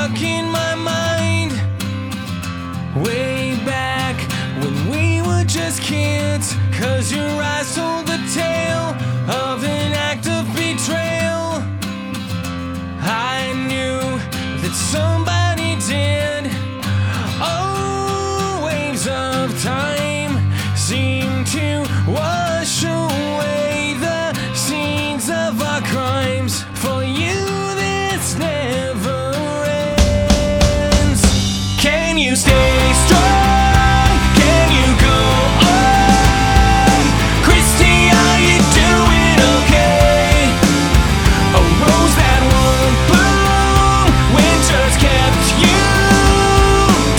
stuck in my mind. Way back when we were just kids, 'cause your eyes told the tale of an act of betrayal. I knew that somebody did. Oh, waves of time seem to wash away the scenes of our crimes. For you, this never ends. Can you stay?